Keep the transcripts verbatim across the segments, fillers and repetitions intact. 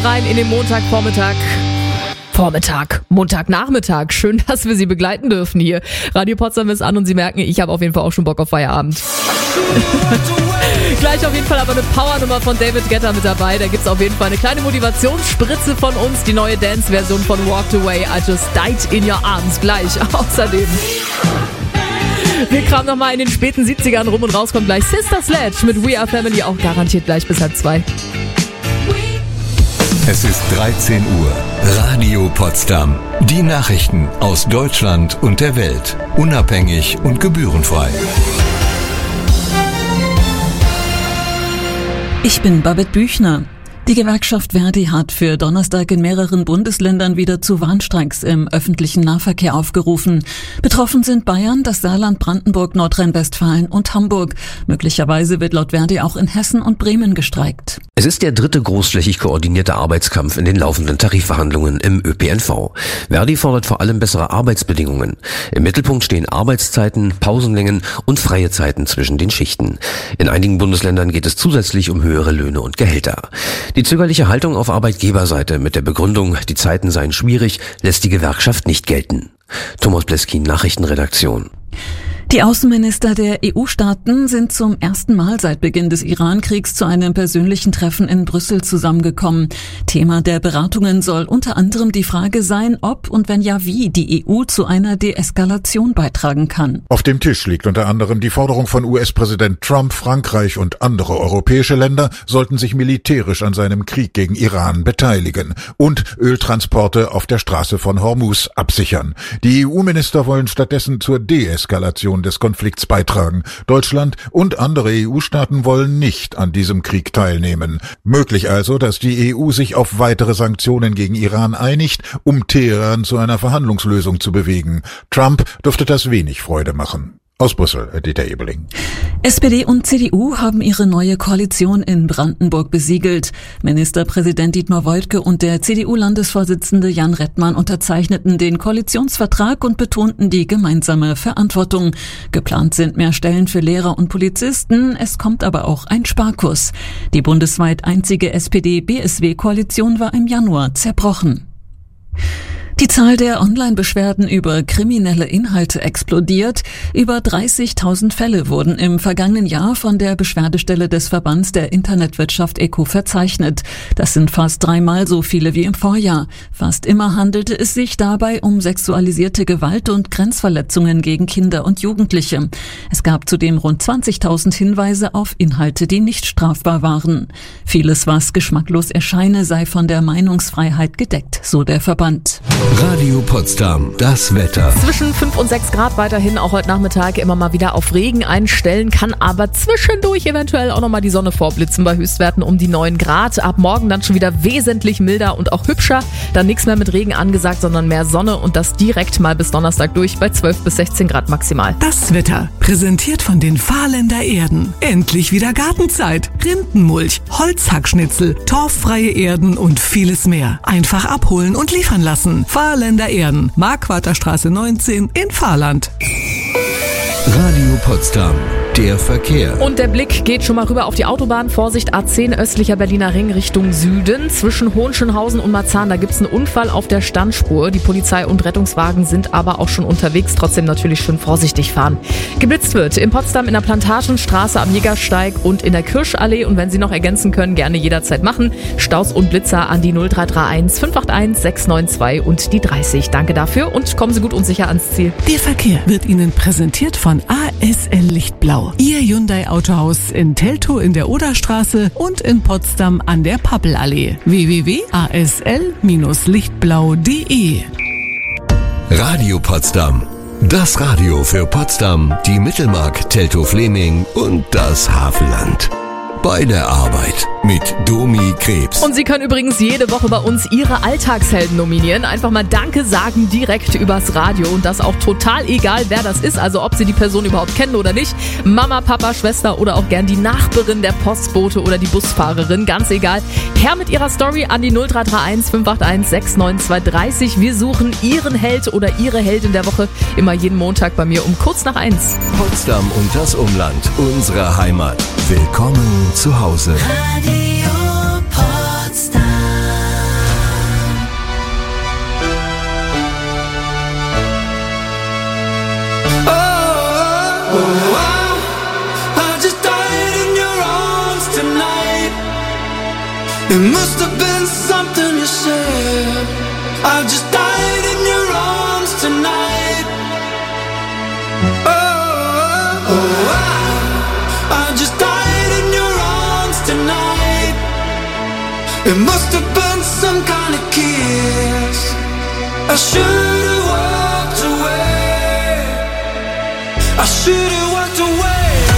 rein in den Montagvormittag. Vormittag, Montagnachmittag. Schön, dass wir Sie begleiten dürfen hier. Radio Potsdam ist an und Sie merken, ich habe auf jeden Fall auch schon Bock auf Feierabend. Gleich auf jeden Fall aber eine Powernummer von David Guetta mit dabei. Da gibt's auf jeden Fall eine kleine Motivationsspritze von uns. Die neue Dance-Version von Walked Away, I Just Died in Your Arms. Gleich. Außerdem... Wir kramen nochmal in den späten siebzigern rum und raus kommt gleich Sister Sledge mit We Are Family, auch garantiert gleich bis halb zwei. Es ist dreizehn Uhr. Radio Potsdam. Die Nachrichten aus Deutschland und der Welt. Unabhängig und gebührenfrei. Ich bin Babette Büchner. Die Gewerkschaft Verdi hat für Donnerstag in mehreren Bundesländern wieder zu Warnstreiks im öffentlichen Nahverkehr aufgerufen. Betroffen sind Bayern, das Saarland, Brandenburg, Nordrhein-Westfalen und Hamburg. Möglicherweise wird laut Verdi auch in Hessen und Bremen gestreikt. Es ist der dritte großflächig koordinierte Arbeitskampf in den laufenden Tarifverhandlungen im Ö P N V. Verdi fordert vor allem bessere Arbeitsbedingungen. Im Mittelpunkt stehen Arbeitszeiten, Pausenlängen und freie Zeiten zwischen den Schichten. In einigen Bundesländern geht es zusätzlich um höhere Löhne und Gehälter. Die zögerliche Haltung auf Arbeitgeberseite mit der Begründung, die Zeiten seien schwierig, lässt die Gewerkschaft nicht gelten. Thomas Bleskin, Nachrichtenredaktion. Die Außenminister der E U-Staaten sind zum ersten Mal seit Beginn des Iran-Kriegs zu einem persönlichen Treffen in Brüssel zusammengekommen. Thema der Beratungen soll unter anderem die Frage sein, ob und wenn ja wie die E U zu einer Deeskalation beitragen kann. Auf dem Tisch liegt unter anderem die Forderung von U S-Präsident Trump, Frankreich und andere europäische Länder sollten sich militärisch an seinem Krieg gegen Iran beteiligen und Öltransporte auf der Straße von Hormuz absichern. Die E U-Minister wollen stattdessen zur Deeskalation des Konflikts beitragen. Deutschland und andere E U-Staaten wollen nicht an diesem Krieg teilnehmen. Möglich also, dass die E U sich auf weitere Sanktionen gegen Iran einigt, um Teheran zu einer Verhandlungslösung zu bewegen. Trump dürfte das wenig Freude machen. Aus Brüssel, Dieter Ebeling. S P D und C D U haben ihre neue Koalition in Brandenburg besiegelt. Ministerpräsident Dietmar Woidke und der C D U-Landesvorsitzende Jan Rettmann unterzeichneten den Koalitionsvertrag und betonten die gemeinsame Verantwortung. Geplant sind mehr Stellen für Lehrer und Polizisten, es kommt aber auch ein Sparkurs. Die bundesweit einzige S P D-B S W-Koalition war im Januar zerbrochen. Die Zahl der Online-Beschwerden über kriminelle Inhalte explodiert. Über dreißigtausend Fälle wurden im vergangenen Jahr von der Beschwerdestelle des Verbands der Internetwirtschaft E C O verzeichnet. Das sind fast dreimal so viele wie im Vorjahr. Fast immer handelte es sich dabei um sexualisierte Gewalt und Grenzverletzungen gegen Kinder und Jugendliche. Es gab zudem rund zwanzigtausend Hinweise auf Inhalte, die nicht strafbar waren. Vieles, was geschmacklos erscheine, sei von der Meinungsfreiheit gedeckt, so der Verband. Radio Potsdam, das Wetter. Zwischen fünf und sechs Grad weiterhin, auch heute Nachmittag immer mal wieder auf Regen einstellen, kann aber zwischendurch eventuell auch nochmal die Sonne vorblitzen bei Höchstwerten um die neun Grad. Ab morgen dann schon wieder wesentlich milder und auch hübscher. Dann nichts mehr mit Regen angesagt, sondern mehr Sonne und das direkt mal bis Donnerstag durch bei zwölf bis sechzehn Grad maximal. Das Wetter, präsentiert von den Fahrländer Erden. Endlich wieder Gartenzeit. Rindenmulch, Holzhackschnitzel, torffreie Erden und vieles mehr. Einfach abholen und liefern lassen. Fahrländer Erden, Marquarterstraße neunzehn in Fahrland. Radio Potsdam, der Verkehr. Und der Blick geht schon mal rüber auf die Autobahn. Vorsicht, A zehn östlicher Berliner Ring Richtung Süden. Zwischen Hohenschönhausen und Marzahn, da gibt's einen Unfall auf der Standspur. Die Polizei und Rettungswagen sind aber auch schon unterwegs. Trotzdem natürlich schön vorsichtig fahren. Geblitzt wird in Potsdam in der Plantagenstraße am Jägersteig und in der Kirschallee. Und wenn Sie noch ergänzen können, gerne jederzeit machen. Staus und Blitzer an die null drei drei eins fünf acht eins sechs neun zwei und die dreißig. Danke dafür und kommen Sie gut und sicher ans Ziel. Der Verkehr wird Ihnen präsentiert von A S L Lichtblau. Ihr Hyundai Autohaus in Teltow in der Oderstraße und in Potsdam an der Pappelallee. w w w punkt a s l Bindestrich lichtblau punkt d e Radio Potsdam. Das Radio für Potsdam, die Mittelmark, Teltow-Fleming und das Havelland. Bei der Arbeit mit Domi Krebs. Und Sie können übrigens jede Woche bei uns Ihre Alltagshelden nominieren. Einfach mal Danke sagen direkt übers Radio und das auch total egal, wer das ist. Also ob Sie die Person überhaupt kennen oder nicht. Mama, Papa, Schwester oder auch gern die Nachbarin, der Postbote oder die Busfahrerin. Ganz egal. Her mit Ihrer Story an die null drei drei eins fünf acht eins sechs neun zwei drei null. Wir suchen Ihren Held oder Ihre Heldin der Woche immer jeden Montag bei mir um kurz nach eins. Potsdam und das Umland. Unsere Heimat. Willkommen zu Hause. Radio Potsdam. It must have been something you said. I just died in your arms tonight. Oh, oh, oh I, I just died in your arms tonight. It must have been some kind of kiss. I should have walked away. I should have walked away.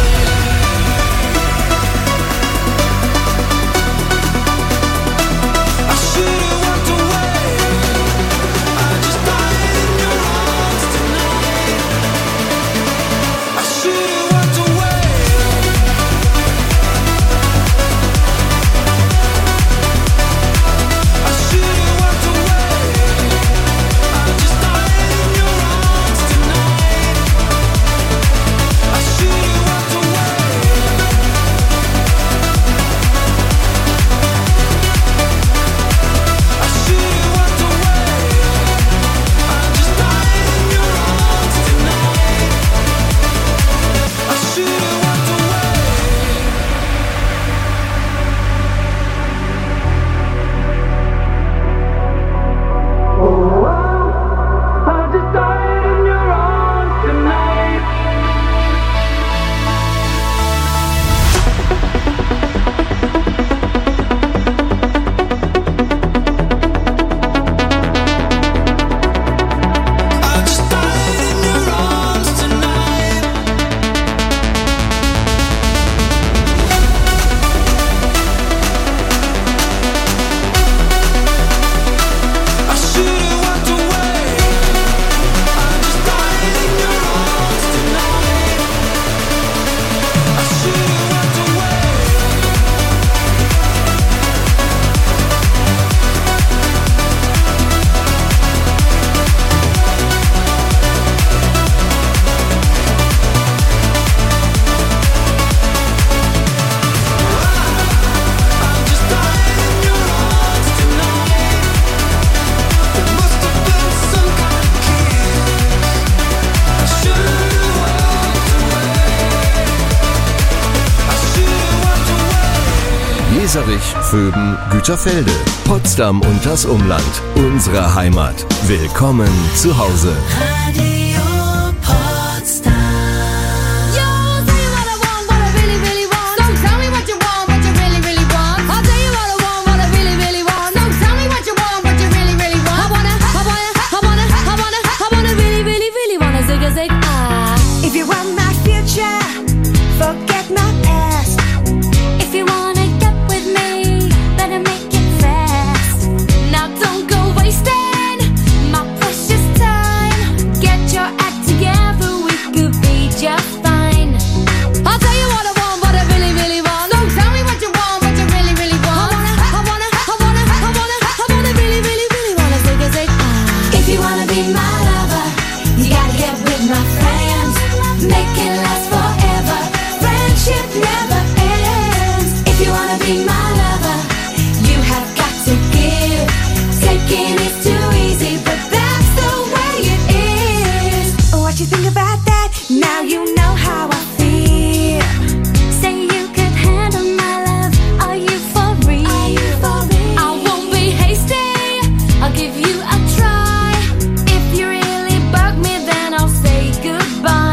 Jeserich, Vöben, Güterfelde, Potsdam und das Umland. Unsere Heimat. Willkommen zu Hause. Radio Potsdam. If you want my future, forget my past. If you wanna get with me, better make it fast. Now don't go wasting my precious time. Get your act together, we could be just fine. I'll tell you what I want, what I really, really want. Don't tell me what you want, what you really, really want. I wanna, I wanna, I wanna, I wanna, I wanna really, really, really wanna zig a zig. If you wanna be my lover, you gotta get with my friends. Make it last forever. Friendship never ends. If you wanna be my lover, you have got to give. Taking is too easy, but that's the way it is. What you think about that? Now you know how I feel. Say you could handle my love. Are you for real? Are you for real? I won't be hasty. I'll give you a try. If you really bug me, then I'll say goodbye.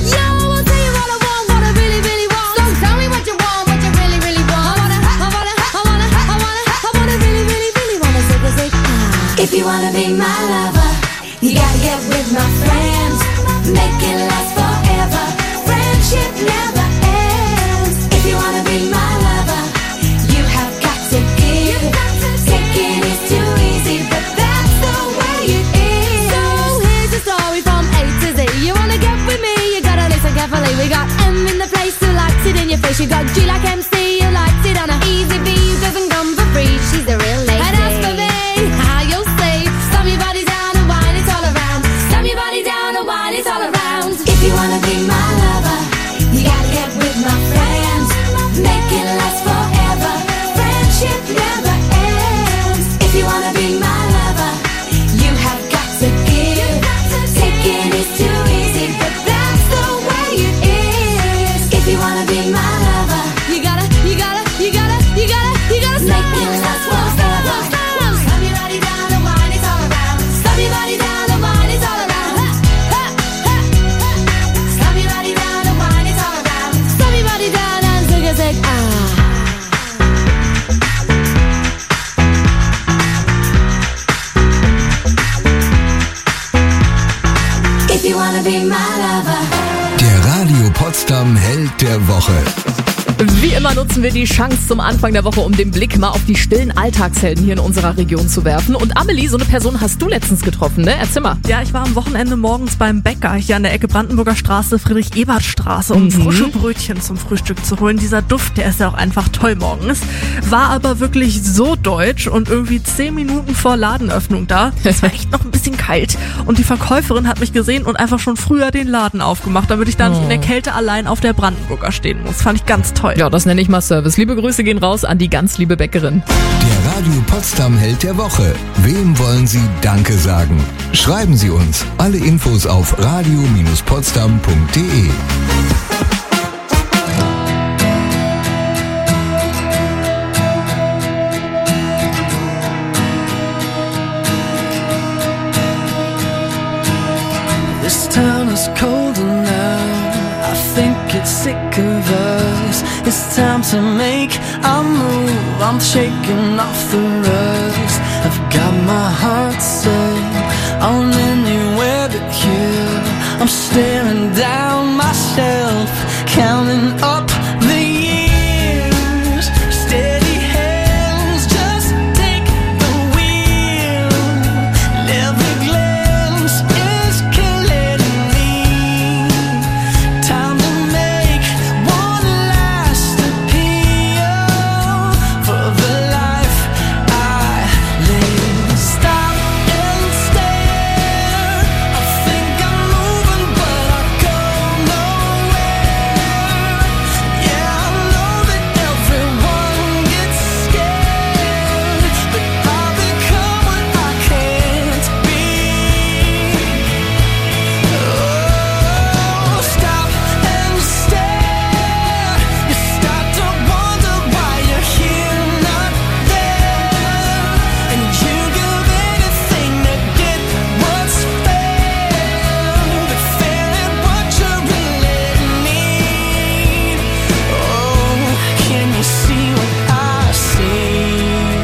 If you wanna be my lover, you gotta get with my friends. Make it last forever. Friendship never ends. If you wanna be my lover, you have got to give. Taking is too easy, but that's the way it is. So here's the story from A to Z. You wanna get with me, you gotta listen carefully. We got M in the place who likes it in your face. You got G like M C, who likes it on a easy B, who doesn't come for free. She's a real lady. And as for me, if you wanna be my lover, you gotta get with my friends. Make it last forever. Friendship never ends. If you wanna be my lover, you have got to give. Taking is too easy, but if you wanna be my lover. Der Radio Potsdam Held der Woche. Wie immer nutzen wir die Chance zum Anfang der Woche, um den Blick mal auf die stillen Alltagshelden hier in unserer Region zu werfen. Und Amelie, so eine Person hast du letztens getroffen, ne? Erzähl mal. Ja, ich war am Wochenende morgens beim Bäcker hier an der Ecke Brandenburger Straße, Friedrich-Ebert-Straße, um Mhm. frische Brötchen zum Frühstück zu holen. Dieser Duft, der ist ja auch einfach toll morgens. War aber wirklich so deutsch und irgendwie zehn Minuten vor Ladenöffnung da. Es war echt noch ein bisschen kalt. Und die Verkäuferin hat mich gesehen und einfach schon früher den Laden aufgemacht, damit ich da nicht in der Kälte allein auf der Brandenburger stehen muss. Fand ich ganz toll. Ja, das nenne ich mal Service. Liebe Grüße gehen raus an die ganz liebe Bäckerin. Der Radio Potsdam Held der Woche. Wem wollen Sie Danke sagen? Schreiben Sie uns. Alle Infos auf radio potsdam punkt de. This town is colder now. I think it's sick of us. It's time to make a move. I'm shaking off the rust. I've got my heart set on anywhere but here. I'm staring down myself, counting up the years. Steady hands, just take the wheel. Every glance is killing me. Time to make one last appeal for the life I live. Stop and stare. I think I'm moving, but I go nowhere. Yeah, I know that everyone gets scared, but I've become what I can't be. Oh, stop and stare. You start to wonder why you're here, not there, and you give anything to get what's fair, but fair ain't what you really need. Oh, can you see what I see?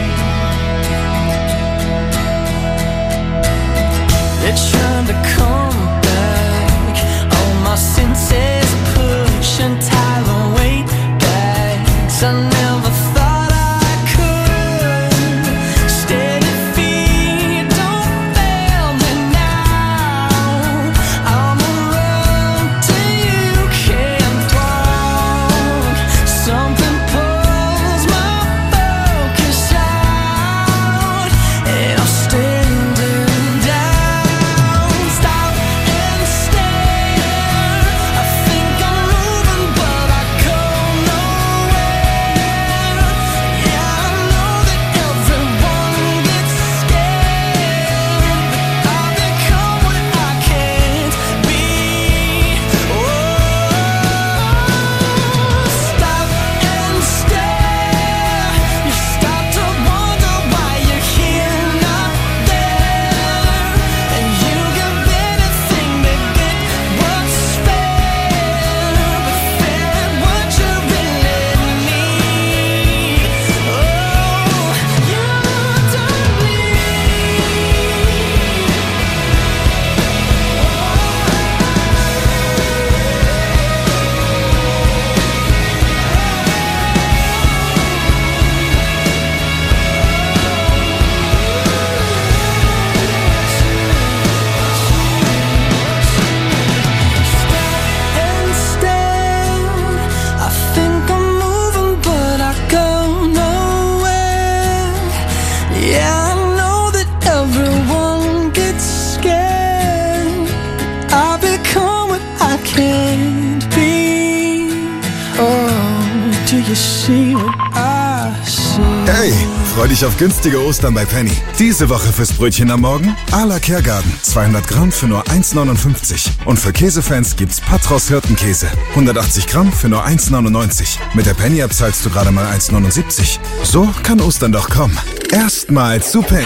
They're trying to come back. All my senses push and tie the weight back. 'Cause I never thought I could. Steady feet, don't fail me now. I'm around till you can't walk. Something pulls my focus out, and I'm standing down. Stop and stare. I think I'm moving, but I go nowhere. Yeah, I know that everyone gets scared, but I've become what I can't be. Oh, stop and stare. You start to wonder why you're here, not there, and you give anything to get what's fair, but fair ain't what you really need. Oh, you don't and stare. I think I'm moving, but I go nowhere. Yeah, I know that everyone gets scared. I become what I can't be. Oh, do you see what I see? Hey, freu dich auf günstige Ostern bei Penny. Diese Woche fürs Brötchen am Morgen à la Kergarten. zweihundert Gramm für nur eins neunundfünfzig. Und für Käsefans gibt's Patros Hirtenkäse. hundertachtzig Gramm für nur eins neunundneunzig. Mit der Penny-App zahlst du gerade mal eins neunundsiebzig. So kann Ostern doch kommen. Erstmals zu Penny.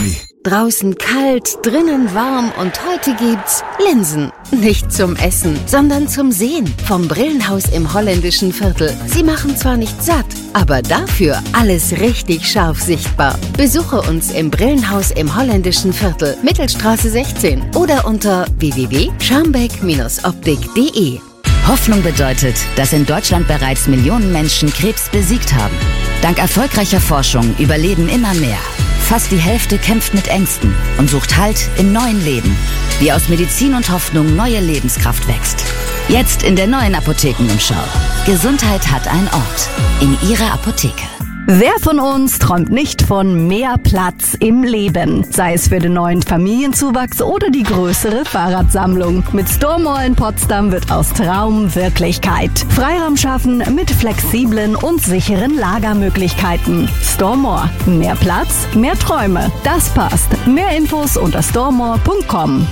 Draußen kalt, drinnen warm und heute gibt's Linsen. Nicht zum Essen, sondern zum Sehen. Vom Brillenhaus im holländischen Viertel. Sie machen zwar nicht satt, aber dafür alles richtig scharf sichtbar. Besuche uns im Brillenhaus im holländischen Viertel, Mittelstraße sechzehn oder unter w w w punkt scharmbeck optik punkt de. Hoffnung bedeutet, dass in Deutschland bereits Millionen Menschen Krebs besiegt haben. Dank erfolgreicher Forschung überleben immer mehr. Fast die Hälfte kämpft mit Ängsten und sucht Halt im neuen Leben. Wie aus Medizin und Hoffnung neue Lebenskraft wächst. Jetzt in der neuen Apothekenumschau. Gesundheit hat einen Ort. In Ihrer Apotheke. Wer von uns träumt nicht von mehr Platz im Leben? Sei es für den neuen Familienzuwachs oder die größere Fahrradsammlung. Mit Storemore in Potsdam wird aus Traum Wirklichkeit. Freiraum schaffen mit flexiblen und sicheren Lagermöglichkeiten. Storemore. Mehr Platz, mehr Träume. Das passt. Mehr Infos unter storemore punkt com.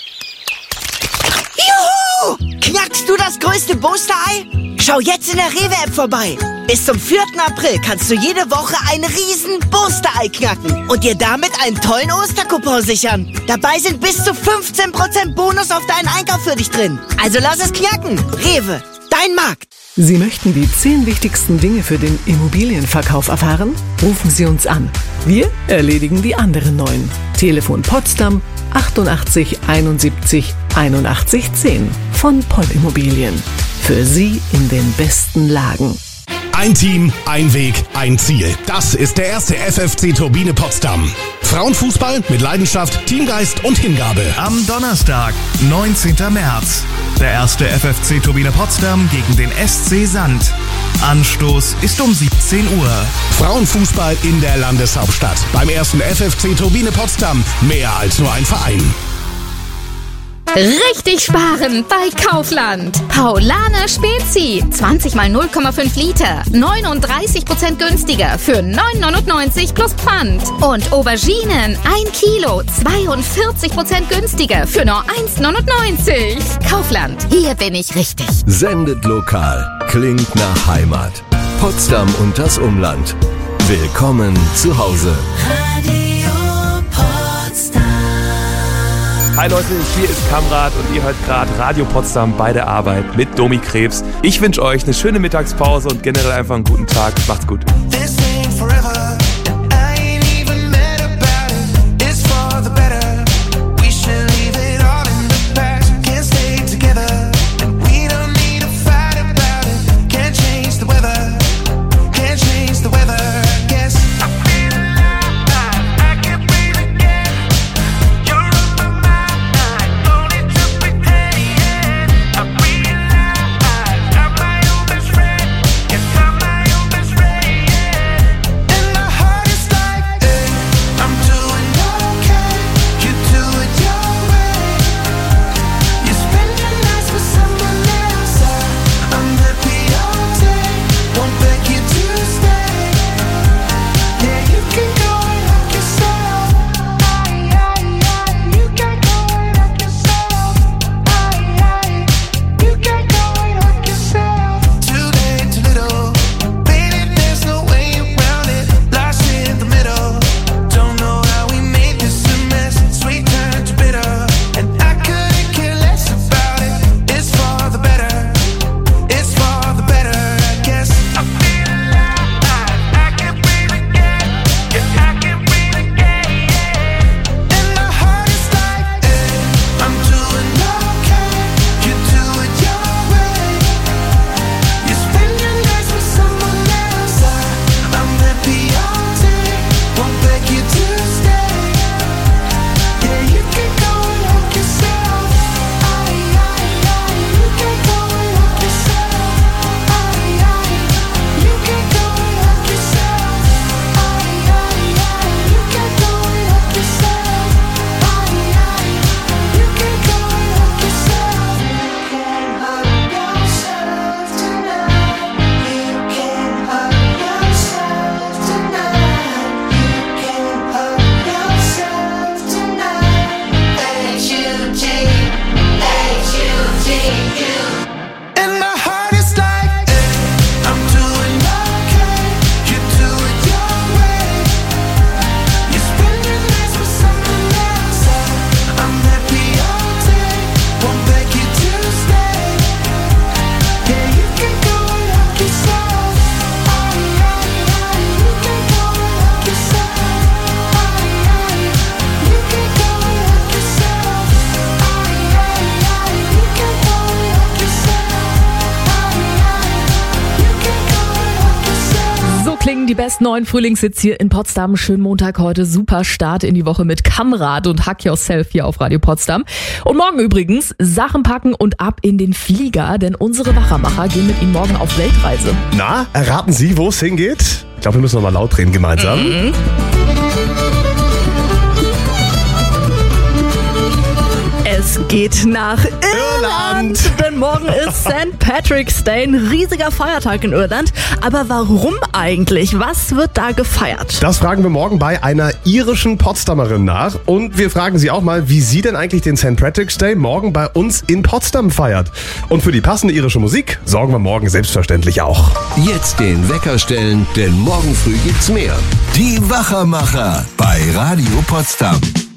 Juhu! Knackst du das größte Booster-Ei? Schau jetzt in der Rewe-App vorbei. Bis zum vierten April kannst du jede Woche ein riesen Booster-Ei knacken und dir damit einen tollen Ostercoupon sichern. Dabei sind bis zu fünfzehn Prozent Bonus auf deinen Einkauf für dich drin. Also lass es knacken. Rewe, dein Markt. Sie möchten die zehn wichtigsten Dinge für den Immobilienverkauf erfahren? Rufen Sie uns an. Wir erledigen die anderen neun. Telefon Potsdam achtundachtzig einundsiebzig einundachtzig zehn von Poll Immobilien. Für Sie in den besten Lagen. Ein Team, ein Weg, ein Ziel. Das ist der erste F F C Turbine Potsdam. Frauenfußball mit Leidenschaft, Teamgeist und Hingabe. Am Donnerstag, neunzehnten März. Der erste F F C Turbine Potsdam gegen den S C Sand. Anstoß ist um siebzehn Uhr. Frauenfußball in der Landeshauptstadt. Beim ersten F F C Turbine Potsdam. Mehr als nur ein Verein. Richtig sparen bei Kaufland. Paulaner Spezi. zwanzig mal null Komma fünf Liter. neununddreißig Prozent günstiger für neun neunundneunzig plus Pfand. Und Auberginen ein Kilo. zweiundvierzig Prozent günstiger für nur eins neunundneunzig. Kaufland. Hier bin ich richtig. Sendet lokal. Klingt nach Heimat. Potsdam und das Umland. Willkommen zu Hause. Hi Leute, hier ist Kamrat und ihr hört gerade Radio Potsdam bei der Arbeit mit Domi Krebs. Ich wünsche euch eine schöne Mittagspause und generell einfach einen guten Tag. Macht's gut. Morgen, die besten neuen Frühlingshits hier in Potsdam. Schönen Montag heute, super Start in die Woche mit Kamrad und Hack Yourself hier auf Radio Potsdam. Und morgen übrigens Sachen packen und ab in den Flieger, denn unsere Wachermacher gehen mit Ihnen morgen auf Weltreise. Na, erraten Sie, wo es hingeht? Ich glaube, wir müssen noch mal laut reden gemeinsam. Mhm. Es geht nach Irland, denn morgen ist Sankt Patrick's Day, ein riesiger Feiertag in Irland. Aber warum eigentlich? Was wird da gefeiert? Das fragen wir morgen bei einer irischen Potsdamerin nach. Und wir fragen sie auch mal, wie sie denn eigentlich den Sankt Patrick's Day morgen bei uns in Potsdam feiert. Und für die passende irische Musik sorgen wir morgen selbstverständlich auch. Jetzt den Wecker stellen, denn morgen früh gibt's mehr. Die Wachermacher bei Radio Potsdam.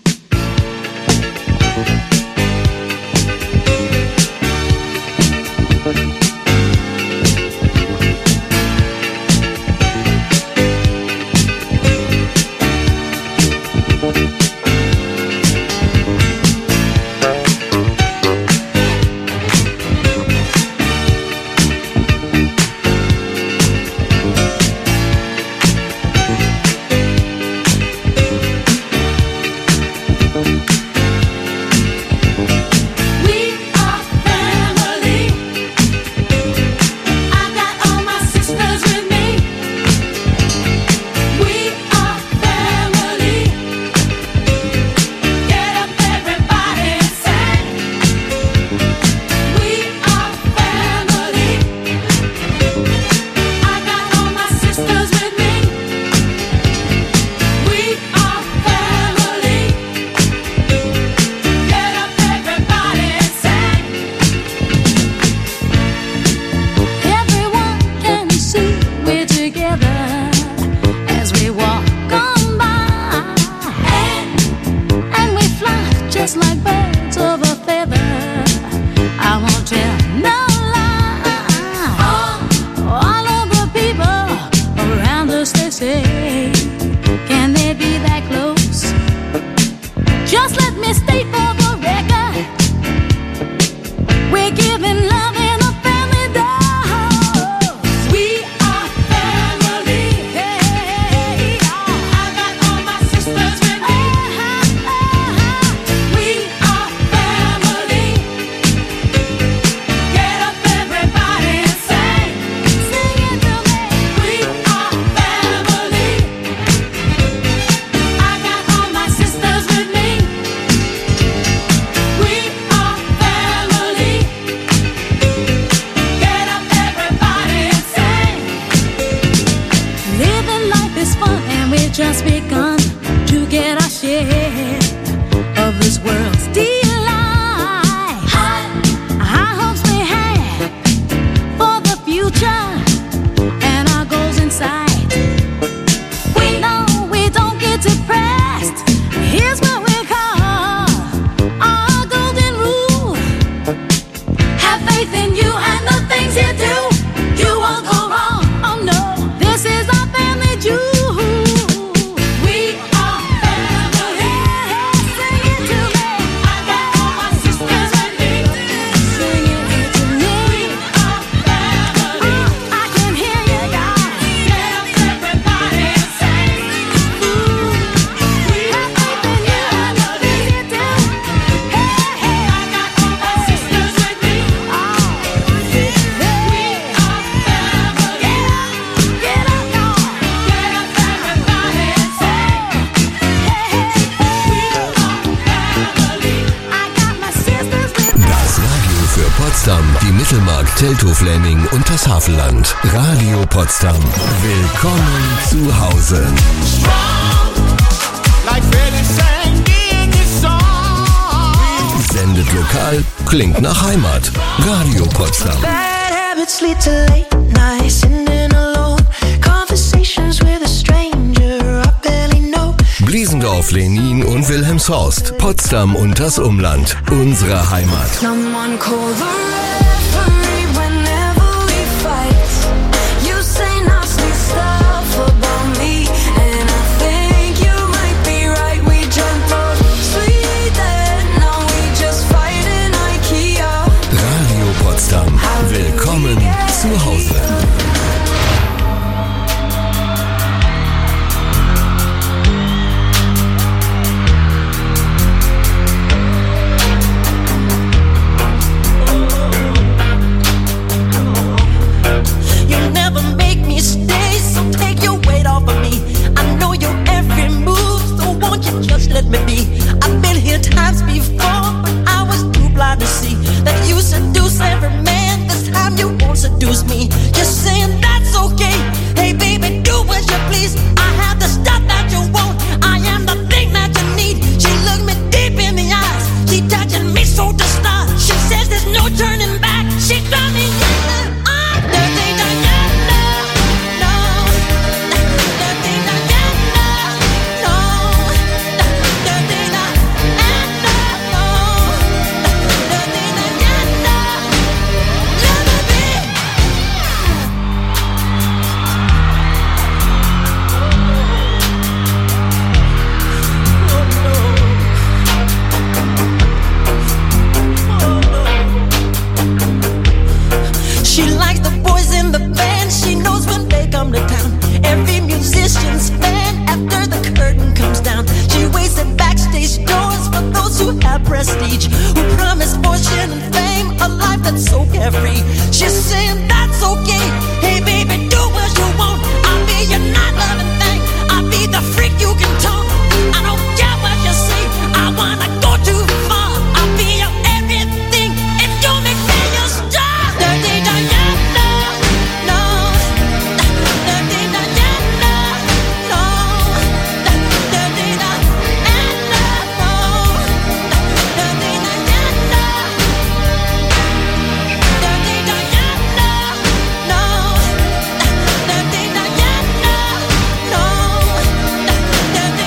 Just begun to get our share of this world's delight. High hopes we have for the future and our goals in sight. We know we don't get depressed. Here's what we call our golden rule. Have faith in you and the things you do. You won't go wrong. Oh no, this is our family jewel. Die Mittelmark, Teltow-Fläming und das Havelland. Radio Potsdam. Willkommen zu Hause. Sendet lokal, klingt nach Heimat. Radio Potsdam. Bliesendorf, Lenin und Wilhelmshorst. Potsdam und das Umland. Unsere Heimat. Radio Potsdam. Willkommen zu Hause. prestige, who promised fortune and fame, a life that's so carefree. She's saying that's okay. Hey baby, do what you want. I'll be your night loving thing. I'll be the freak you can talk. I don't care what you say. I wanna go too far. I'll be your everything. If you make me your star. Dirty Diana, no. Dirty Diana, no. Dirty Diana, no. Dirty Diana. Dirty Diana, no. Dirty Diana, no. Dirty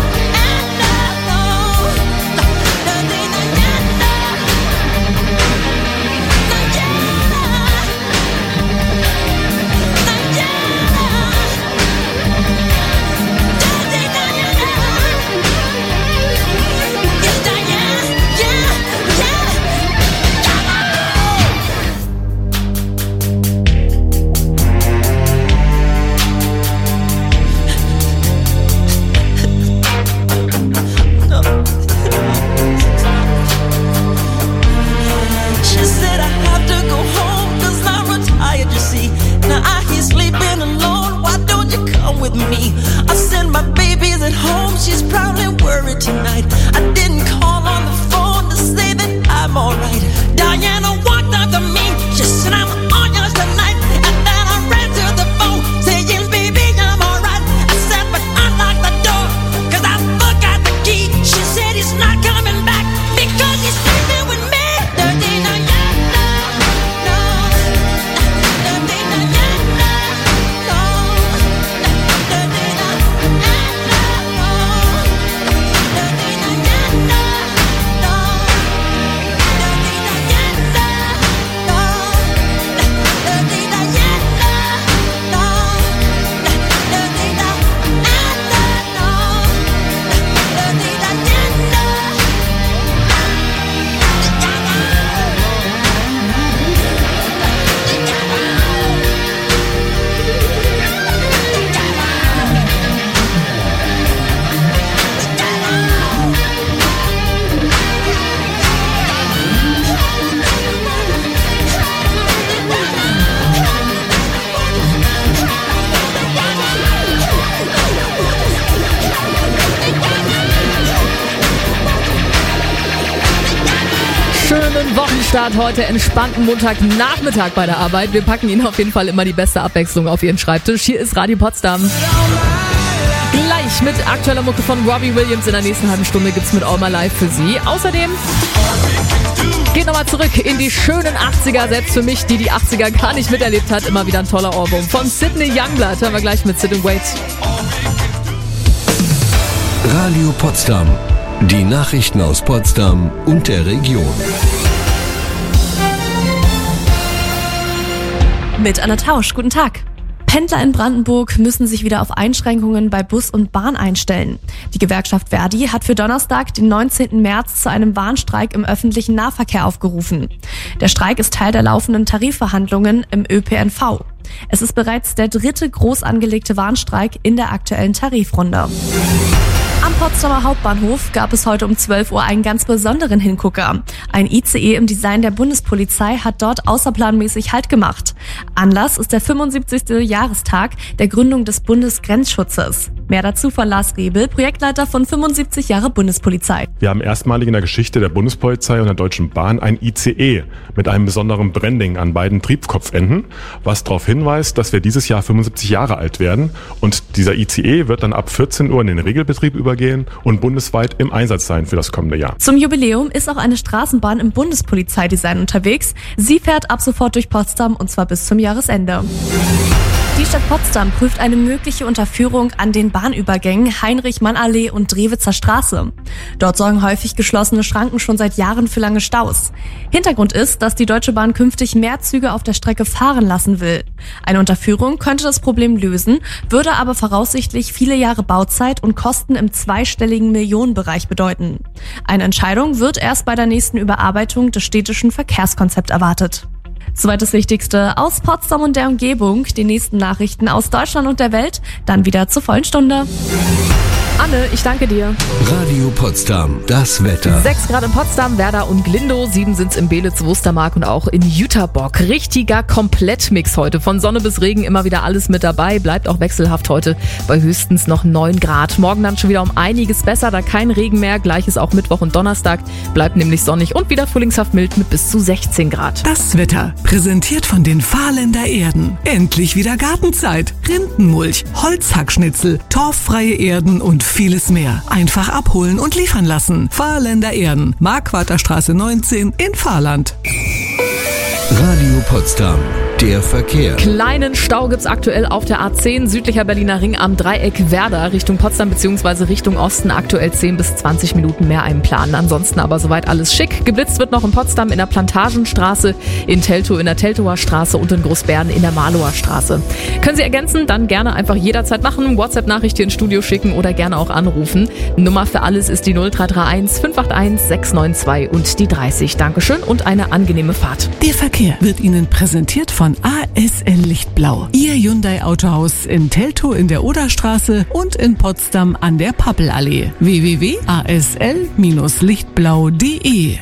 She said I have to go home cause I'm retired, you see. Now I hear sleeping alone, why don't you come with me? I send my babies at home, she's probably worried tonight. I didn't call on the phone to say that I'm alright. Diana walked up to me, she said I'm on yours tonight. And then I ran to the phone, saying baby I'm alright. I said but unlock the door, cause I forgot the key. She said he's not coming back because he's sleeping with me. Dirty Diana, no. Dirty Diana, no. Dirty Diana, no. Dirty Diana, no. Dirty Diana, no. Dirty Diana, no. Dirty Schönen Wochenstart heute, entspannten Montagnachmittag bei der Arbeit. Wir packen Ihnen auf jeden Fall immer die beste Abwechslung auf Ihren Schreibtisch. Hier ist Radio Potsdam. Gleich mit aktueller Mucke von Robbie Williams in der nächsten halben Stunde gibt's mit All My Life für Sie. Außerdem geht nochmal zurück in die schönen achtziger. Selbst für mich, die die achtziger gar nicht miterlebt hat, immer wieder ein toller Ohrwurm. Von Sydney Youngblood hören wir gleich mit Sit and Wait. Radio Potsdam. Die Nachrichten aus Potsdam und der Region. Mit Anna Tausch, guten Tag. Pendler in Brandenburg müssen sich wieder auf Einschränkungen bei Bus und Bahn einstellen. Die Gewerkschaft Verdi hat für Donnerstag, den neunzehnten März, zu einem Warnstreik im öffentlichen Nahverkehr aufgerufen. Der Streik ist Teil der laufenden Tarifverhandlungen im Ö P N V. Es ist bereits der dritte groß angelegte Warnstreik in der aktuellen Tarifrunde. Am Potsdamer Hauptbahnhof gab es heute um zwölf Uhr einen ganz besonderen Hingucker. Ein I C E im Design der Bundespolizei hat dort außerplanmäßig Halt gemacht. Anlass ist der fünfundsiebzigste Jahrestag der Gründung des Bundesgrenzschutzes. Mehr dazu von Lars Rebel, Projektleiter von fünfundsiebzig Jahre Bundespolizei. Wir haben erstmalig in der Geschichte der Bundespolizei und der Deutschen Bahn ein I C E mit einem besonderen Branding an beiden Triebkopfenden, was darauf hinweist, dass wir dieses Jahr fünfundsiebzig Jahre alt werden. Und dieser I C E wird dann ab vierzehn Uhr in den Regelbetrieb übergehen und bundesweit im Einsatz sein für das kommende Jahr. Zum Jubiläum ist auch eine Straßenbahn im Bundespolizeidesign unterwegs. Sie fährt ab sofort durch Potsdam und zwar bis zum Jahresende. Die Stadt Potsdam prüft eine mögliche Unterführung an den Bahnübergängen Heinrich-Mann-Allee und Drewitzer Straße. Dort sorgen häufig geschlossene Schranken schon seit Jahren für lange Staus. Hintergrund ist, dass die Deutsche Bahn künftig mehr Züge auf der Strecke fahren lassen will. Eine Unterführung könnte das Problem lösen, würde aber voraussichtlich viele Jahre Bauzeit und Kosten im zweistelligen Millionenbereich bedeuten. Eine Entscheidung wird erst bei der nächsten Überarbeitung des städtischen Verkehrskonzepts erwartet. Soweit das Wichtigste aus Potsdam und der Umgebung. Die nächsten Nachrichten aus Deutschland und der Welt dann wieder zur vollen Stunde. Anne, ich danke dir. Radio Potsdam, das Wetter. sechs Grad in Potsdam, Werder und Glindow, sieben sind's in Belitz, Wustermark und auch in Jüterbock. Richtiger Komplettmix heute. Von Sonne bis Regen immer wieder alles mit dabei. Bleibt auch wechselhaft heute bei höchstens noch neun Grad. Morgen dann schon wieder um einiges besser, da kein Regen mehr. Gleiches auch Mittwoch und Donnerstag. Bleibt nämlich sonnig und wieder frühlingshaft mild mit bis zu sechzehn Grad. Das Wetter, präsentiert von den Fahrländer Erden. Endlich wieder Gartenzeit. Rindenmulch, Holzhackschnitzel, torffreie Erden und vieles mehr. Einfach abholen und liefern lassen. Fahrländer Erden, Markwarterstraße neunzehn in Fahrland. Radio Potsdam, der Verkehr. Kleinen Stau gibt's aktuell auf der A zehn, südlicher Berliner Ring am Dreieck Werder, Richtung Potsdam bzw. Richtung Osten. Aktuell zehn bis zwanzig Minuten mehr einplanen. Ansonsten aber soweit alles schick. Geblitzt wird noch in Potsdam in der Plantagenstraße, in Teltow in der Teltower Straße und in Großbären in der Marlower Straße. Können Sie ergänzen? Dann gerne einfach jederzeit machen. WhatsApp-Nachricht hier ins Studio schicken oder gerne auch anrufen. Nummer für alles ist die null drei drei eins fünf acht eins sechs neun zwei und die dreißig. Dankeschön und eine angenehme Fahrt. Der Verkehr wird Ihnen präsentiert von A S L Lichtblau. Ihr Hyundai Autohaus in Teltow in der Oderstraße und in Potsdam an der Pappelallee. w w w punkt a s l lichtblau punkt d e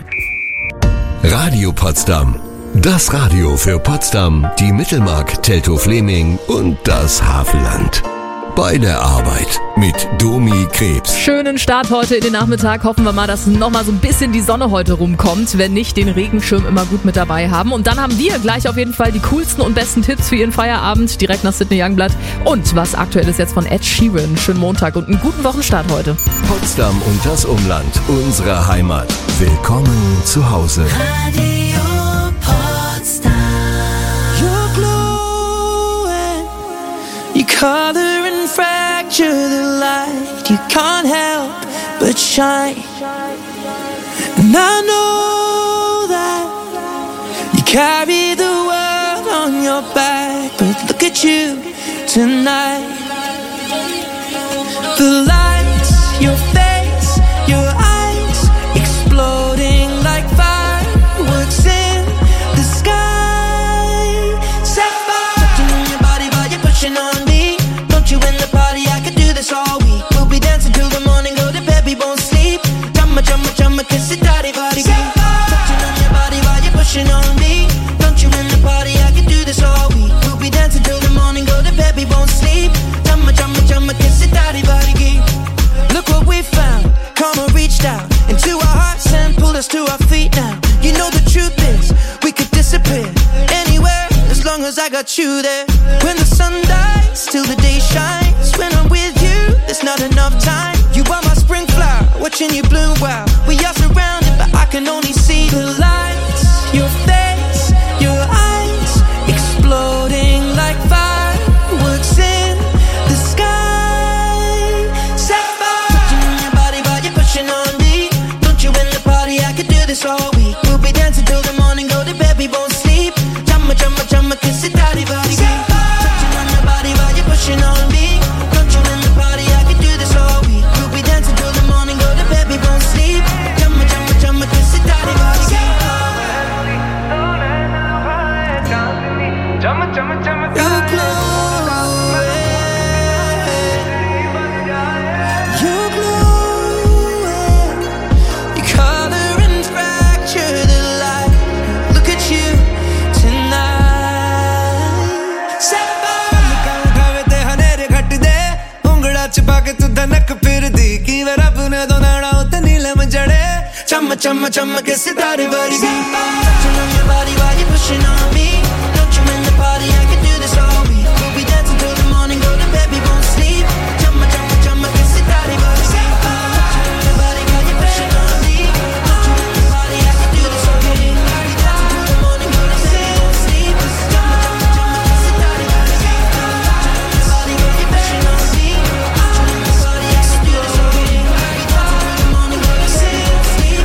Radio Potsdam. Das Radio für Potsdam, die Mittelmark, Teltow-Fleming und das Havelland. Bei der Arbeit mit Domi Krebs. Schönen Start heute in den Nachmittag. Hoffen wir mal, dass nochmal so ein bisschen die Sonne heute rumkommt. Wenn nicht, den Regenschirm immer gut mit dabei haben. Und dann haben wir gleich auf jeden Fall die coolsten und besten Tipps für Ihren Feierabend. Direkt nach Sydney Youngblood. Und was aktuell ist jetzt von Ed Sheeran. Schönen Montag und einen guten Wochenstart heute. Potsdam und das Umland. Unsere Heimat. Willkommen zu Hause. Radio Potsdam. You're glowing. You color and fracture the light. You can't help but shine. And I know that you carry the world on your back. But look at you tonight. The lights, your face, your eyes, exploding like fireworks in the sky. Set fire. Touching on your body while you're pushing on me. Don't you in the party? I could do this all week. We'll be dancing till the morning, go to bed, we won't sleep. Chumma, chumma, chumma, kiss it, daddy, body. Touching on your body while you're pushing on me. Don't you in the party? I could do this all week. We'll be dancing till the morning, go to bed, we won't sleep. Chumma, chumma, chumma, kiss it, daddy, body. Look what we found. Karma reached out into our hearts and pulled us to our feet now. You know the truth is, we could disappear anywhere as long as I got you there. When the sun dies, till the day shines. When I'm with you, there's not enough time. You are my spring flower, watching you bloom wild. We are surrounded, but I can only see the lights. Your face, your eyes, exploding like fireworks in the sky. This all week, we'll be dancing till the morning, go to bed, we won't sleep. Chumma, chumma, chumma, kiss it, daddy, body. Touching on your body while you're pushing on me. Don't you in the party? I can do this all week. We'll be dancing till the morning, go to bed, we won't sleep. Chumma, chumma, chumma, kiss it, daddy, body. Chumma, chumma, chumma, you're glowing. You're glowing. You color. Chumma, chumma, chumma, kiss it, daddy, body. Touching on your body while you're pushing on me. Don't you in the party? I can do this all week. We'll be dancing till the morning, go to bed, we won't sleep. Chumma, chumma, chumma, kiss it, daddy, body. Touching on your body while you're pushing on me. Don't you in the party? I can do this all week. We'll be dancing till the morning, go to bed, we won't sleep. Chumma, chumma, chumma, kiss it, daddy, body. Touching on your body while you're pushing on me. Don't you in the party? I can do this all week. We'll be dancing till the morning, go to bed, we won't sleep.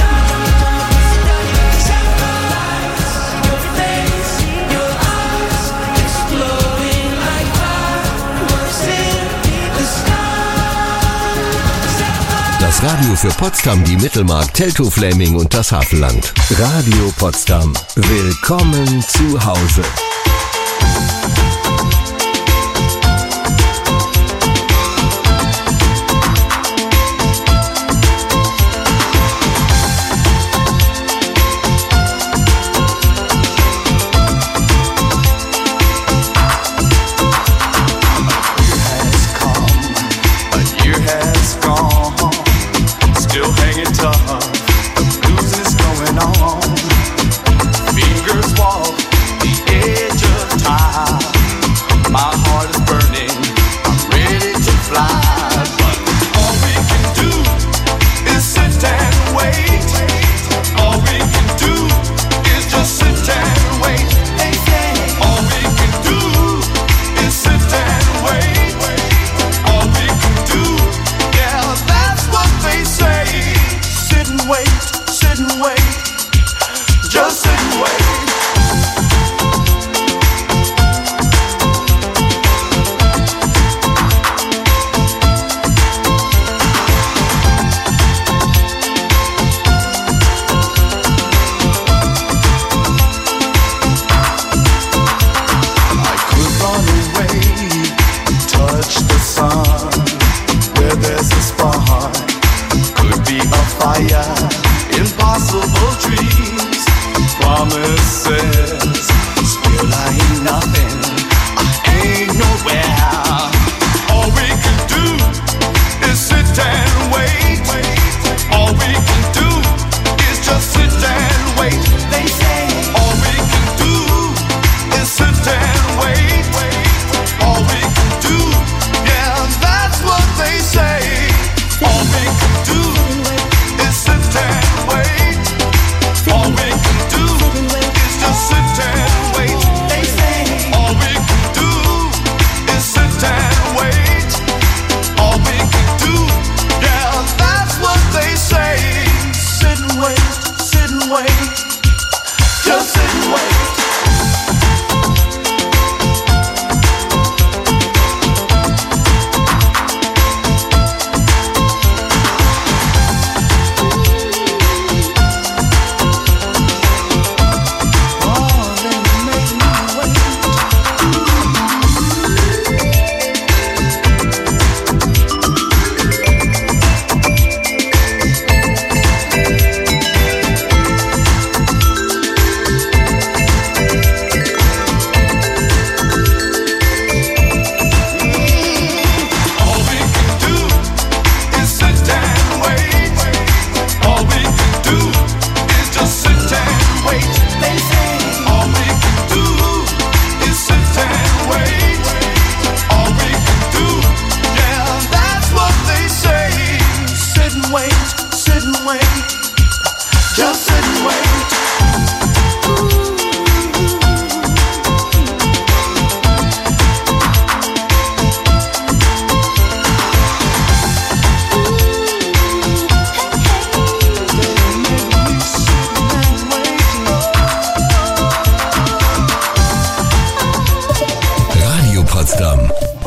Das Radio für Potsdam, die Mittelmark, Teltow-Fleming und das Havelland. Radio Potsdam. Willkommen zu Hause.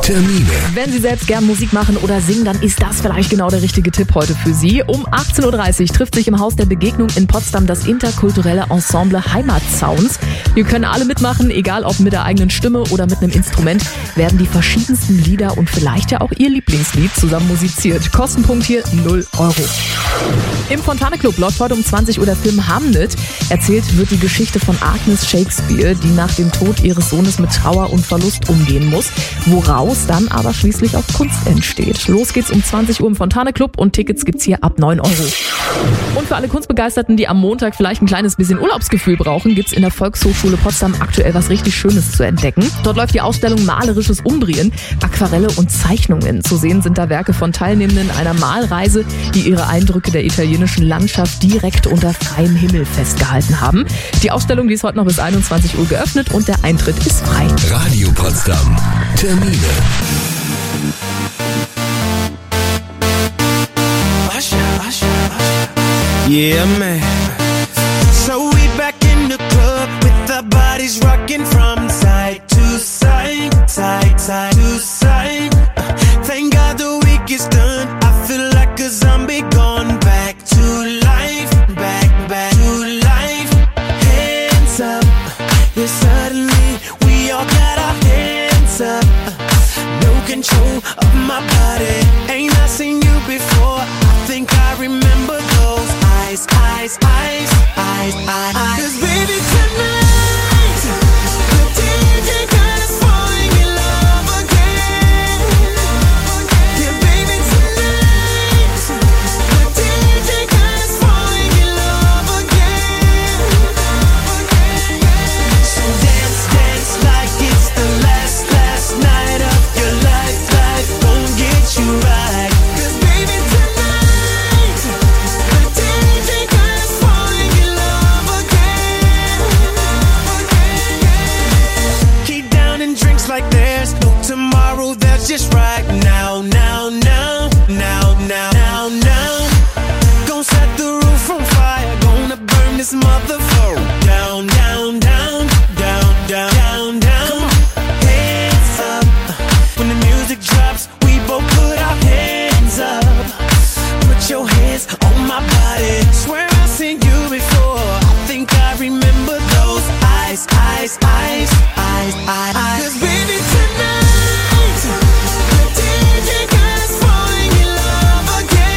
Termine. Wenn Sie selbst gern Musik machen oder singen, dann ist das vielleicht genau der richtige Tipp heute für Sie. Um achtzehn Uhr dreißig trifft sich im Haus der Begegnung in Potsdam das interkulturelle Ensemble Heimatsounds. Hier können alle mitmachen, egal ob mit der eigenen Stimme oder mit einem Instrument, werden die verschiedensten Lieder und vielleicht ja auch Ihr Lieblingslied zusammen musiziert. Kostenpunkt hier null Euro. Im Fontane Club läuft heute um zwanzig Uhr der Film Hamnet. Erzählt wird die Geschichte von Agnes Shakespeare, die nach dem Tod ihres Sohnes mit Trauer und Verlust umgehen muss, woraus dann aber schließlich auch Kunst entsteht. Los geht's um zwanzig Uhr im Fontane Club und Tickets gibt's hier ab neun Euro. Und für alle Kunstbegeisterten, die am Montag vielleicht ein kleines bisschen Urlaubsgefühl brauchen, gibt's in der Volkshochschule Potsdam aktuell was richtig Schönes zu entdecken. Dort läuft die Ausstellung Malerisches Umbrien, Aquarelle und Zeichnungen. Zu sehen sind da Werke von Teilnehmenden einer Malreise, die ihre Eindrücke der italienischen Landschaft direkt unter freiem Himmel festgehalten haben. Die Ausstellung, die ist heute noch bis einundzwanzig Uhr geöffnet und der Eintritt ist frei. Radio Potsdam. Termine. Yeah, man. So we back in the club with our bodies rocking from side to side, side, side to side. Thank God the week is done. I feel like a zombie gone back to life, back, back to life. Hands up, yeah, suddenly we all got our hands up. No control of my body. Ain't I seen you before? I think I remember those eyes, eyes, eyes, eyes, eyes, eyes. 'Cause baby tonight, the D J got us falling in love again. Yeah, baby tonight, the D J got us falling in love again. So dance, dance like it's the last, last night of your life. Life won't get you right. 'Cause baby tonight, the D J got us falling in love again. Keep down and drinks like there's no tomorrow. That's just right now, now, now, now, now, now, now. Gonna set the roof on fire. Gonna burn this motherfucker down, down, down, down, down, down, down. Hands up. When the music drops, we both put our hands up. Put your hands on my body. Swear I've seen you before. I think I remember those eyes, eyes, eyes, eyes, eyes, eyes. 'Cause baby tonight, the D J got us falling in love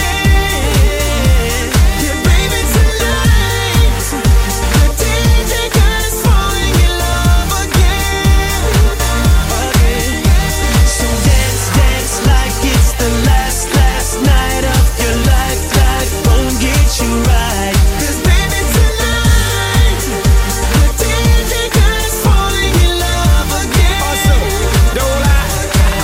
again. Yeah, baby tonight, the D J got us falling in love again. Again. So dance, dance like it's the last, last night of your life. Life won't get you right. 'Cause baby tonight, the D J got us falling in love again. Awesome. Don't lie.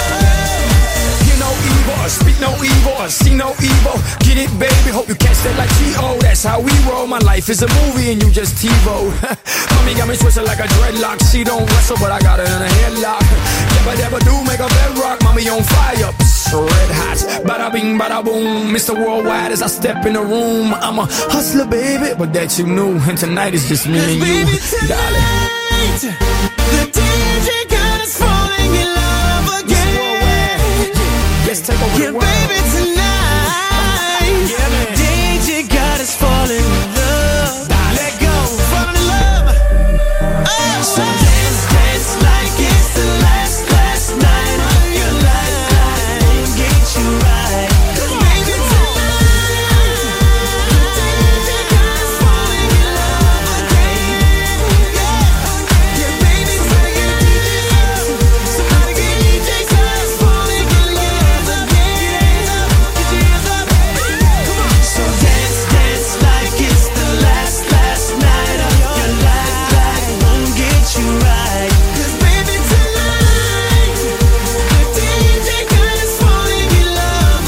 Hear no evil, or speak no evil, or see no evil. Get it, baby. Hope you catch that like T O. That's how we roll. My life is a movie and you just TiVo. Mommy got me twisted like a dreadlock. She don't wrestle, but I got her in a headlock. Never, never do make a bedrock. Mommy on fire. Psst, red hot. Bada bing, bada boom. Mister Worldwide as I step in the room. I'm a hustler, baby, but that you knew. And tonight is just me and you, darling. The D J got us falling in love again. Let's take over the world. Baby tonight, D J got us falling in love. Let go, fall in love. Oh, so dance, dance like it's the last, last night of your life. Life won't get you right. 'Cause baby tonight, the D J got us falling in love again. Yeah, yeah, baby tonight, somebody get D J got us falling in love again. Get your hands up, come on. So dance, dance like it's the last, last night of your life. Life won't get you right. 'Cause baby tonight, the D J got us falling in love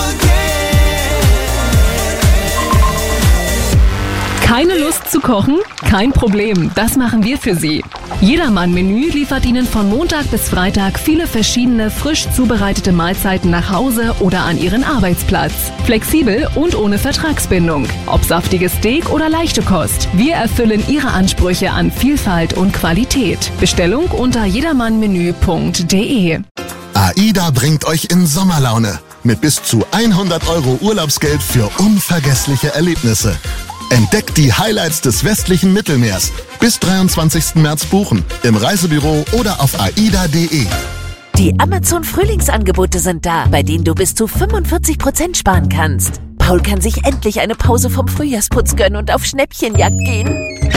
again. Keine Lust zu kochen? Kein Problem, das machen wir für Sie. Jedermann-Menü liefert Ihnen von Montag bis Freitag viele verschiedene frisch zubereitete Mahlzeiten nach Hause oder an Ihren Arbeitsplatz. Flexibel und ohne Vertragsbindung. Ob saftiges Steak oder leichte Kost. Wir erfüllen Ihre Ansprüche an Vielfalt und Qualität. Bestellung unter jedermannmenü punkt de. AIDA bringt euch in Sommerlaune. Mit bis zu hundert Euro Urlaubsgeld für unvergessliche Erlebnisse. Entdeckt die Highlights des westlichen Mittelmeers. Bis dreiundzwanzigsten März buchen. Im Reisebüro oder auf aida punkt de. Die Amazon-Frühlingsangebote sind da, bei denen du bis zu fünfundvierzig Prozent sparen kannst. Paul kann sich endlich eine Pause vom Frühjahrsputz gönnen und auf Schnäppchenjagd gehen.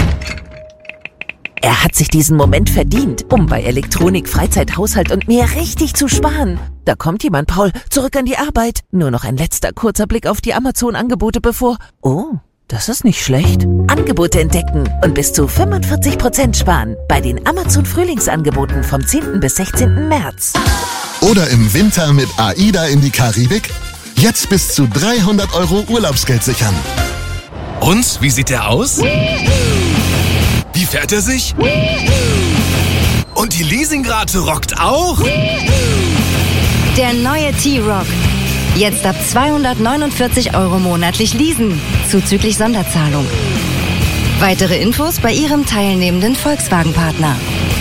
Er hat sich diesen Moment verdient, um bei Elektronik, Freizeit, Haushalt und mehr richtig zu sparen. Da kommt jemand, Paul, zurück an die Arbeit. Nur noch ein letzter kurzer Blick auf die Amazon-Angebote bevor... Oh, das ist nicht schlecht. Angebote entdecken und bis zu fünfundvierzig Prozent sparen bei den Amazon-Frühlingsangeboten vom zehnten bis sechzehnten März. Oder im Winter mit AIDA in die Karibik? Jetzt bis zu dreihundert Euro Urlaubsgeld sichern. Und, wie sieht der aus? Wie fährt er sich? Und die Leasingrate rockt auch? Der neue T-Roc. Jetzt ab zweihundertneunundvierzig Euro monatlich leasen, zuzüglich Sonderzahlung. Weitere Infos bei Ihrem teilnehmenden Volkswagen-Partner.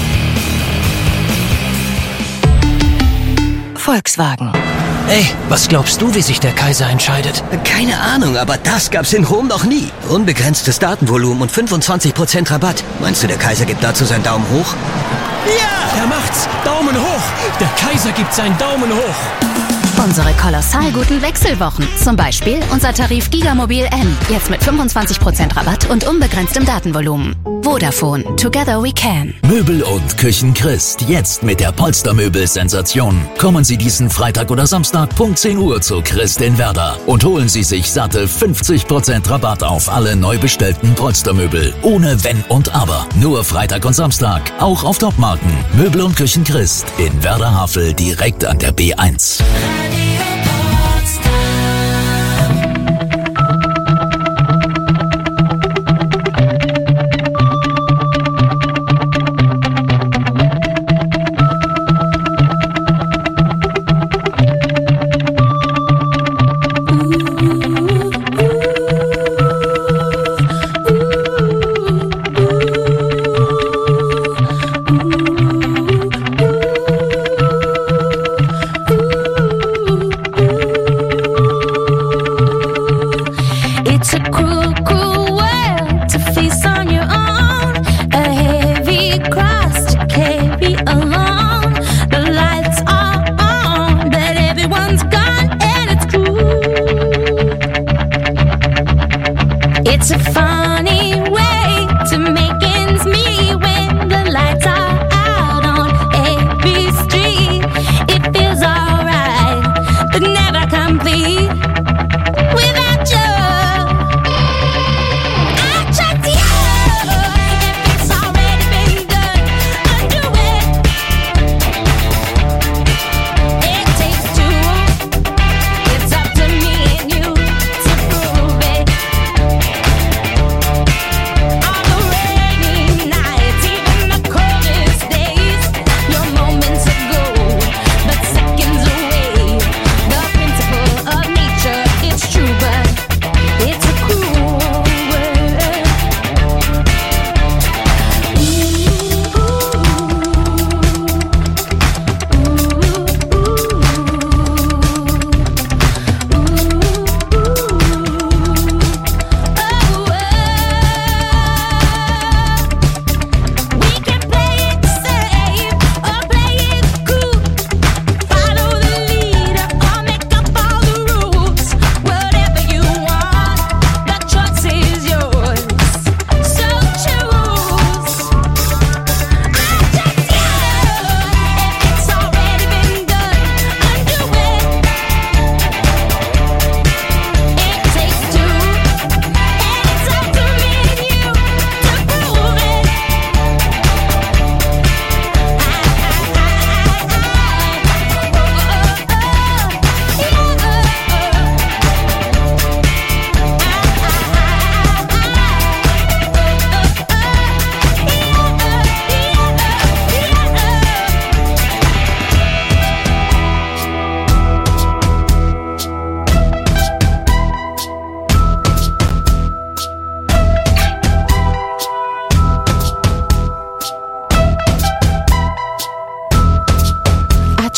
Volkswagen. Ey, was glaubst du, wie sich der Kaiser entscheidet? Keine Ahnung, aber das gab's in Rom noch nie. Unbegrenztes Datenvolumen und fünfundzwanzig Prozent Rabatt. Meinst du, der Kaiser gibt dazu seinen Daumen hoch? Ja! Er macht's! Daumen hoch! Der Kaiser gibt seinen Daumen hoch! Unsere kolossal guten Wechselwochen. Zum Beispiel unser Tarif Gigamobil N. Jetzt mit fünfundzwanzig Prozent Rabatt und unbegrenztem Datenvolumen. Vodafone. Together we can. Möbel und Küchen Christ. Jetzt mit der Polstermöbel-Sensation. Kommen Sie diesen Freitag oder Samstag Punkt zehn Uhr zu Christ in Werder und holen Sie sich satte fünfzig Prozent Rabatt auf alle neu bestellten Polstermöbel. Ohne Wenn und Aber. Nur Freitag und Samstag. Auch auf Topmarken. Möbel und Küchen Christ. In Werder-Havel direkt an der B eins.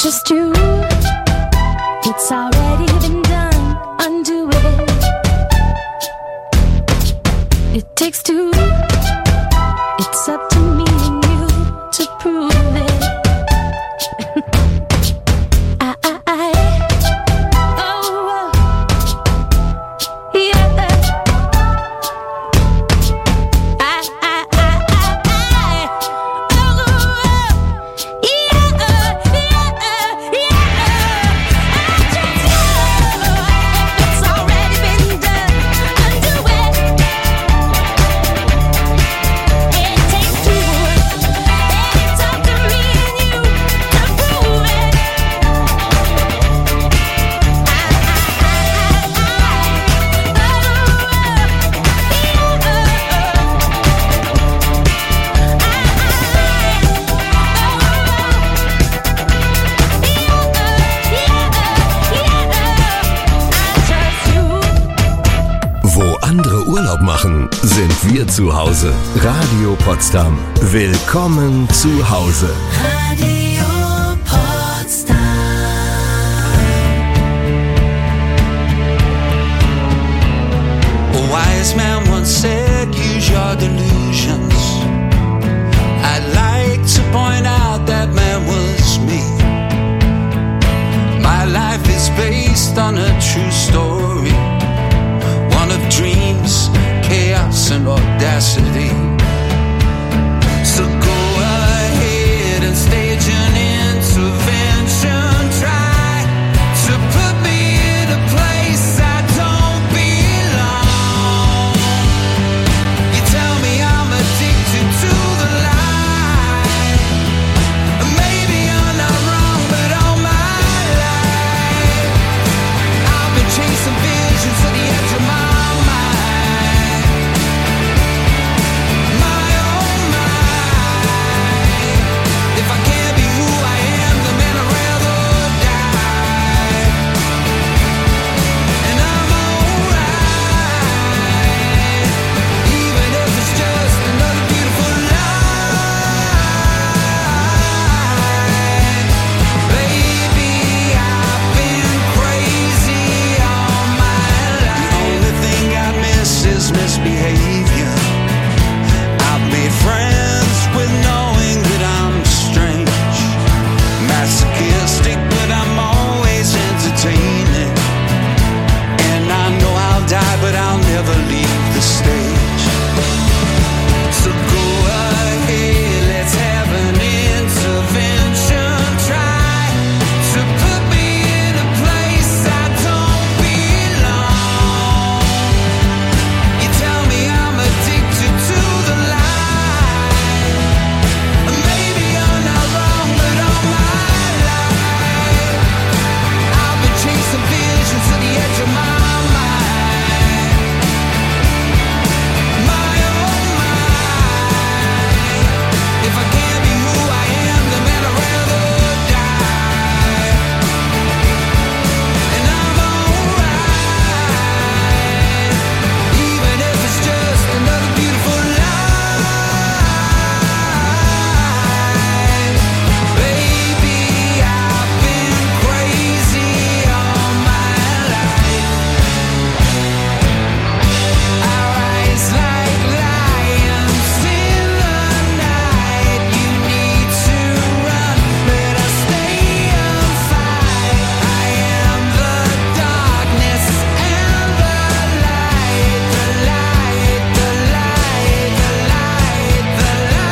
just you. It's already been done. Undo it. It takes two. It's up to me and you to prove it. I, I, I. Oh, oh. Yeah. I, I, I, I, I. Oh, oh. Yeah, yeah, yeah. I just know it's already been done. Undo it. It takes two. It's up to me and you to prove it. Wo andere Urlaub machen, sind wir zu Hause. Radio Potsdam. Willkommen zu Hause. Radio Potsdam. A wise man once said, use your delusions. I'd like to point out that man was me. My life is based on a true story, one of dreams, chaos and audacity. So go ahead and stage an intervention. Try to put me in a place I don't belong. You tell me I'm addicted to the lie. Maybe I'm not wrong, but all my life I've been chasing visions to the edge of my misbehavior. I've made friends with knowing that I'm strange, masochistic, but I'm always entertaining. And I know I'll die, but I'll never leave the stage. So go ahead, let's have an intervention. Try to put me in a place I don't belong. You tell me I'm addicted to the lie. Maybe I'm not wrong, but all my life I've been chasing visions to the edge of my mind. My oh my. If I can't be who I am, then man I'd rather die. And I'm alright, even if it's just another beautiful lie. Baby, I've been crazy all my life. I rise like lions in the night. You need to run, but I stay and fight. I am the darkness and the light, the light, the light, the light, the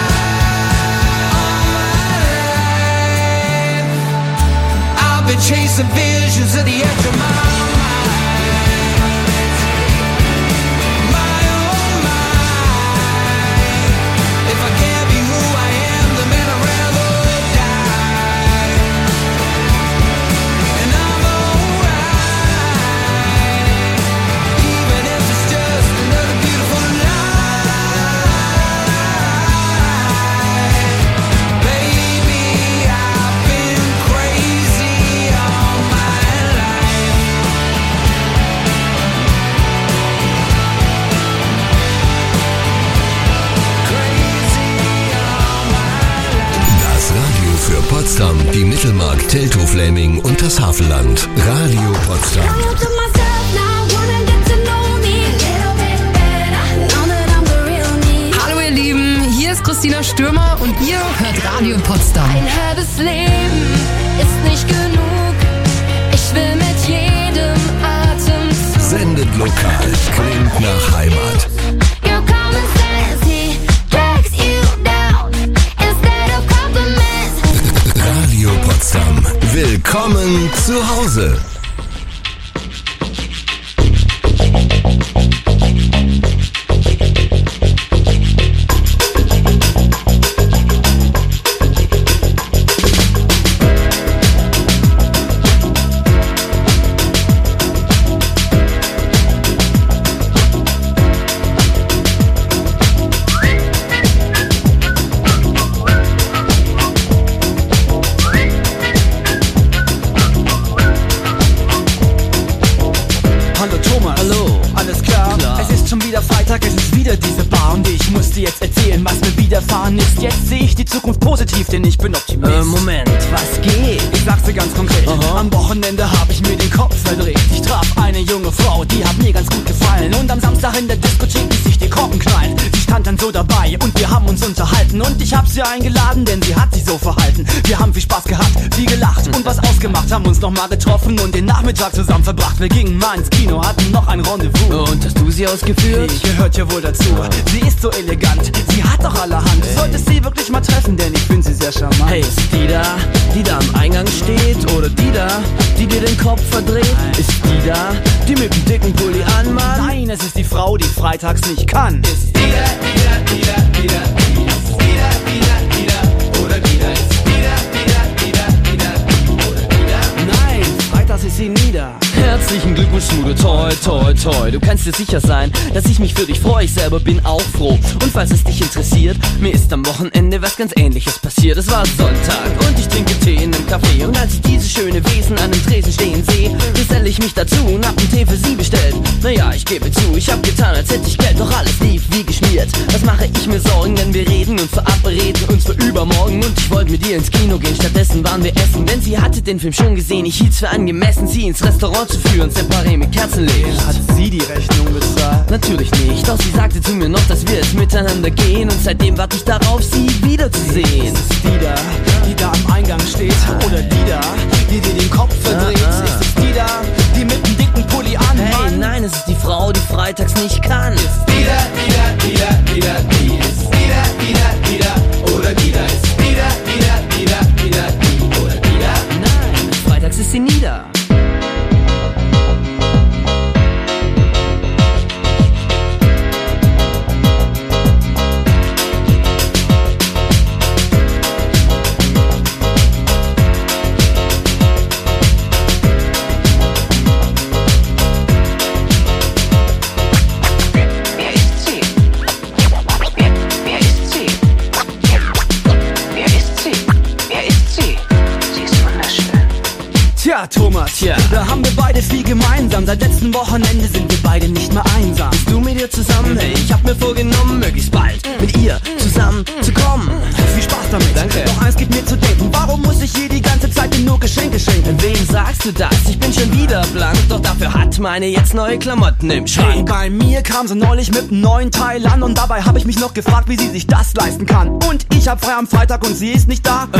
light. I've been chasing visions at the edge of my mind. My oh my. If I can't be who I am, then man I'd rather die. And I'm alright, even if it's just another beautiful lie. Baby, I've been crazy all my life. Potsdam, die Mittelmark, Teltow-Fläming und das Havelland. Radio Potsdam. Hallo ihr Lieben, hier ist Christina Stürmer und ihr hört Radio Potsdam. Ein halbes Leben ist nicht genug. Ich will mit jedem Atemzug. Sendet lokal, klingt nach Heimat. Your common sense, he drags you down instead of compliments. Radio Potsdam. Willkommen zu Hause. Ist. Jetzt sehe ich die Zukunft positiv, denn ich bin Optimist. Äh, Moment, was geht? Ich sag's dir ganz konkret. Aha. Am Wochenende hab ich mir den Kopf verdreht. Ich traf eine junge Frau, die hat mir ganz gut gefallen. Und am Samstag in der Diskothek ließ sich die Korken knallen. Sie stand dann so dabei und wir haben uns unterhalten. Und ich hab sie eingeladen, denn sie hat sich so verhalten. Wir haben viel Spaß gehabt, viel gelacht und was ausgemacht. Haben uns nochmal getroffen und den Nachmittag zusammen verbracht. Wir gingen mal ins Kino, hatten noch ein Rendezvous. Und hast du sie ausgeführt? Die gehört ja wohl dazu. Sie ist so elegant, sie hat doch allerhand. Du solltest sie wirklich mal treffen, denn ich finde sie sehr charmant. Hey, ist die da, die da am Eingang steht? Oder die da, die dir den Kopf verdreht? Nein. Ist die da, die mit dem dicken Pulli anmacht? Nein, es ist die Frau, die freitags nicht kann. Ist die da, die da, die da, die da, die ist die da, die da, die da, oder die da, ist die da, die da, die da, die da, oder die da. Nein, freitags ist sie nie da. Herzlichen Glückwunsch, Mude, toi, toi, toi. Du kannst dir sicher sein, dass ich mich für dich freue. Ich selber bin auch froh. Und falls es dich interessiert, mir ist am Wochenende was ganz Ähnliches passiert. Es war Sonntag und ich trinke Tee in einem Café. Und als ich diese schöne Wesen an einem Tresen stehen sehe, geselle ich mich dazu und hab einen Tee für sie bestellt. Naja, ich gebe zu, ich hab getan, als hätte ich Geld, doch alles lief wie geschmiert. Was mache ich mir Sorgen, wenn wir reden und verabreden uns für übermorgen? Und ich wollte mit ihr ins Kino gehen, stattdessen waren wir essen. Denn sie hatte den Film schon gesehen, ich hielt's für angemessen, sie ins Restaurant zu führen, separé mit Kerzenlicht. Hat sie die Rechnung bezahlt? Natürlich nicht, doch sie sagte zu mir noch, dass wir es miteinander gehen. Und seitdem warte ich darauf, sie wiederzusehen. Ist es die da, die da am Eingang steht? Oder die da, die dir den Kopf verdreht? Ah, ah. Ist es die da, die mit dem dicken Pulli an? Hey, nein, es ist die Frau, die freitags nicht kann. Ist die da, die da, die da, die da, die ist die da, die da, die da, oder die da, ist die da, die da, die da, die da, die, oder die da? Nein, freitags ist sie nie da. Tja, Thomas, Tja. Da haben wir beide viel gemeinsam. Seit letztem Wochenende sind wir beide nicht mehr einsam. Bist du mit ihr zusammen? Hey, ich hab mir vorgenommen, möglichst bald mit ihr zusammen zu kommen. Viel Spaß damit. Danke. Doch eins gibt mir zu denken, warum muss ich ihr die ganze Zeit nur Geschenke schenken? Wem sagst du das? Ich bin schon wieder blank, doch dafür hat meine jetzt neue Klamotten im Schrank. Hey, bei mir kam sie neulich mit einem neuen Teil an und dabei habe ich mich noch gefragt, wie sie sich das leisten kann. Und ich hab frei am Freitag und sie ist nicht da. Äh,